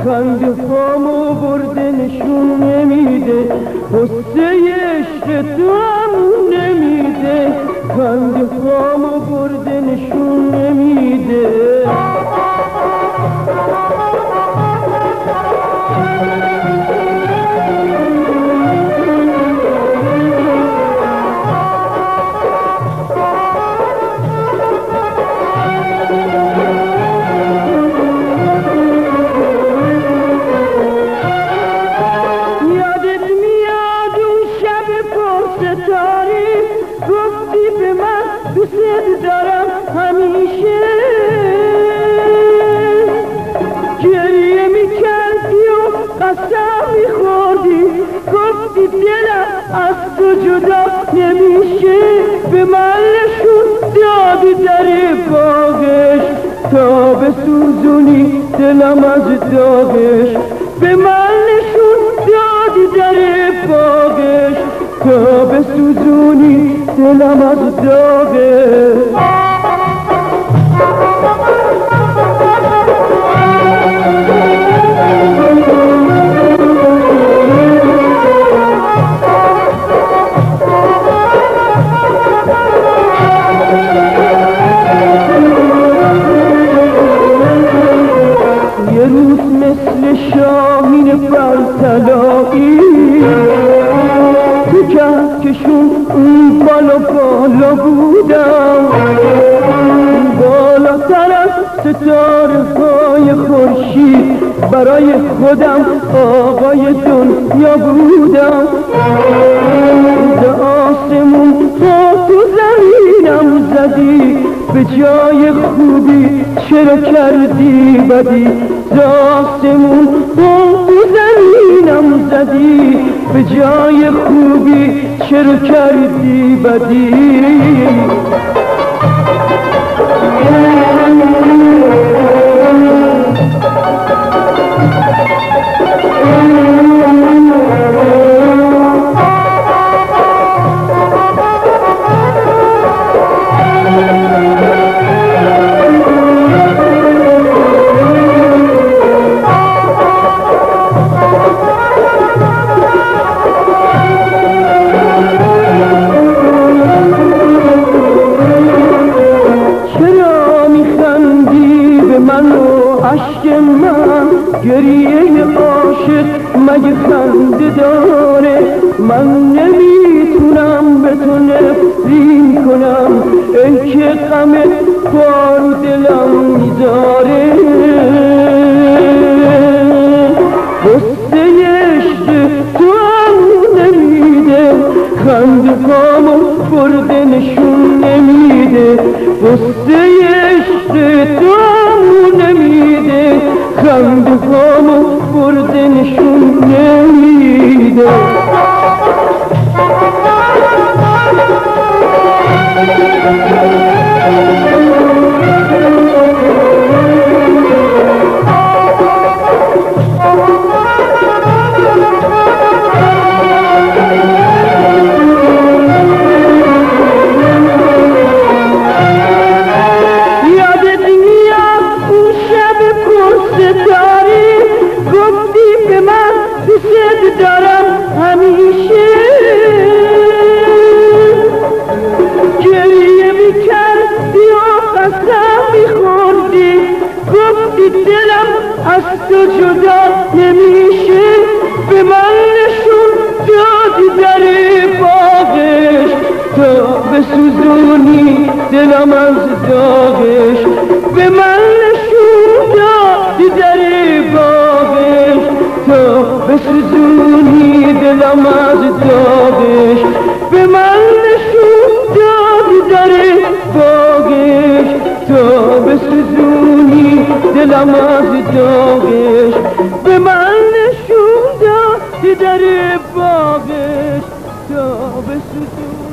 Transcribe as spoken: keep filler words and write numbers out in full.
خنده هامو برده نشون نمیده قصه عشق تو هم نمیده خنده هامو برده نشون نمیده گفتی به من دوست دارم همیشه گریه میکردی و قسم میخوردی گفتی دلم از تو جدا نمیشه به من نشون دادی در باغش تا بسوزونی دلم از داغش به من نشون دادی در باغش تا بسوزونی دلم از داغه یه روز مثل شاهین برطلایی تو کهکشون اون بالا بالا بودم بالاتر از ستاره های خورشید برای خودم آقای دنیا بودم ز آسمون تا تو زمینم زدی به جای خوبی چرا کردی بدی ز آسمون تا تو زمینم زدی به جای خوبی چرا کردی بدی عشق من گریه عاشق مگه خنده داره من نمیتونم به تو نفرین کنم ای که غمت بار دلم میذاره قصه عشق تو هم نمیده خنده هامو برده نشون نمیده قصه عشق تو نمیده خنده هامو برده نشون نمیده دارم همیشه گریه میکردی و قسم میخوردی گفتی دلم از تو جدا نمیشه به من نشون دادی در باغش تا بسوزونی دلم از داغش به من نشون دادی در باغش تا بسوزونی دلم از داغش به من نشون دادی در باغش تا بسوزونی دلم از داغش به من نشون دادی در باغش تا بسوزونی